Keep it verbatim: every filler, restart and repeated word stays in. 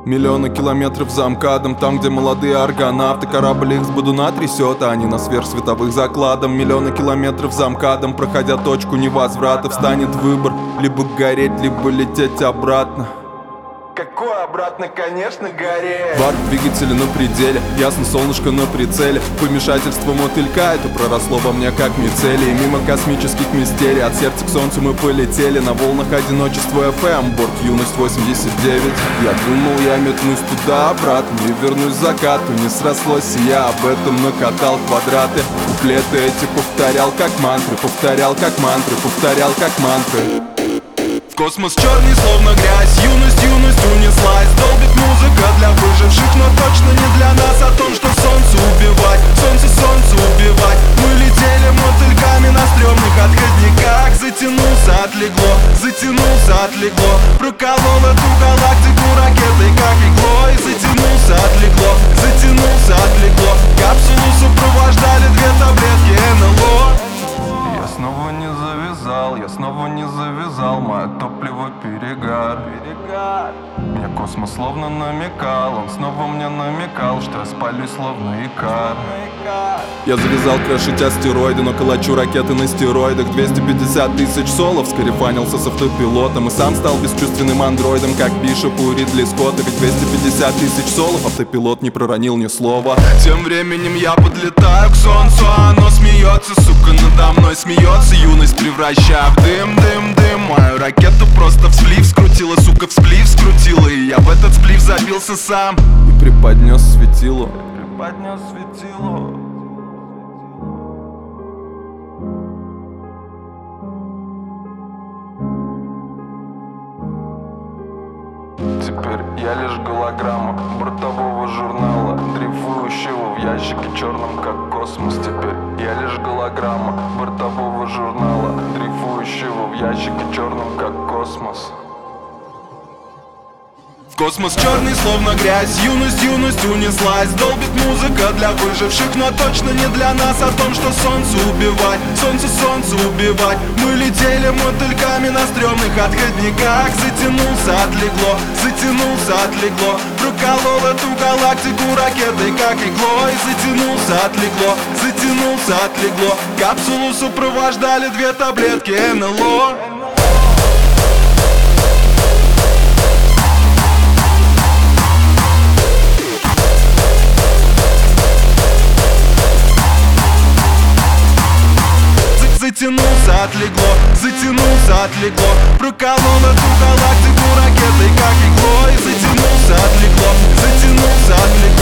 Миллионы километров за МКАДом, там, где молодые аргонавты. Корабль их с бодуна трясет, а они на сверхсветовых закладом. Миллионы километров за МКАДом, проходя точку невозврата, встанет выбор: либо гореть, либо лететь обратно. Какой обратно, конечно, гореть. Бар двигателя на пределе, ясно солнышко на прицеле. Помешательство мотылька, это проросло во мне как мицелий. Мимо космических мистерий, от сердца к солнцу мы полетели. На волнах одиночества эф эм, борт юность восемьдесят девять. Я думал, я метнусь туда-обратно и вернусь к закату. Не срослось, и я об этом накатал квадраты. Куплеты эти повторял как мантры, повторял как мантры, повторял как мантры. Космос черный, словно грязь, юность, юность унеслась. Долбит музыка для выживших, но точно не для нас. О том, что солнце убивать, солнце, солнце убивать. Мы летели мотыльками на стрёмных отходниках. Затянулся, отлегло, затянулся, отлегло. Проколол эту галактику ракетой, как иглой. Затянулся, отлегло, затянулся, отлегло. Капсулу сопровождали две таблетки эн эл о. Я снова не завязал, я снова не завязал. Мое топливо перегар, перегар. Мне космос словно намекал, он снова мне намекал, что я спалюсь словно икар. Я завязал крошить астероиды, но калачу ракеты на стероидах. Двести пятьдесят тысяч солов, скарифанился с автопилотом. И сам стал бесчувственным андроидом, как Бишоп у Ридли Скотта. Ведь двести пятьдесят тысяч солов, автопилот не проронил ни слова. Тем временем я подлетаю к солнцу, а оно смеется, сука, надо мной смеется. Юность превращая в дым, дым, дым. Мою ракету просто в сплив скрутила, сука, в сплив скрутила. И я в этот сплив забился сам и преподнес светило, преподнес светило. Теперь я лишь голограмма бортового журнала, дрейфующего в ящике черном, как космос. Теперь я лишь голограмма бортового журнала, дрейфующего в ящике черном, как космос. Космос черный, словно грязь, юность, юность унеслась. Долбит музыка для выживших, но точно не для нас. О том, что солнце убивать, солнце, солнце убивать. Мы летели мотыльками на стрёмных отходниках. Затянулся, отлегло, затянулся, отлегло. Проколол эту галактику ракетой, как иглой. Затянулся, отлегло, затянулся, отлегло. Капсулу сопровождали две таблетки эн эл о. Затянулся, отлегло, затянулся, отлегло. Проколол эту галактику ракетой, как иглой. Затянулся, отлегло, затянулся, отлегло.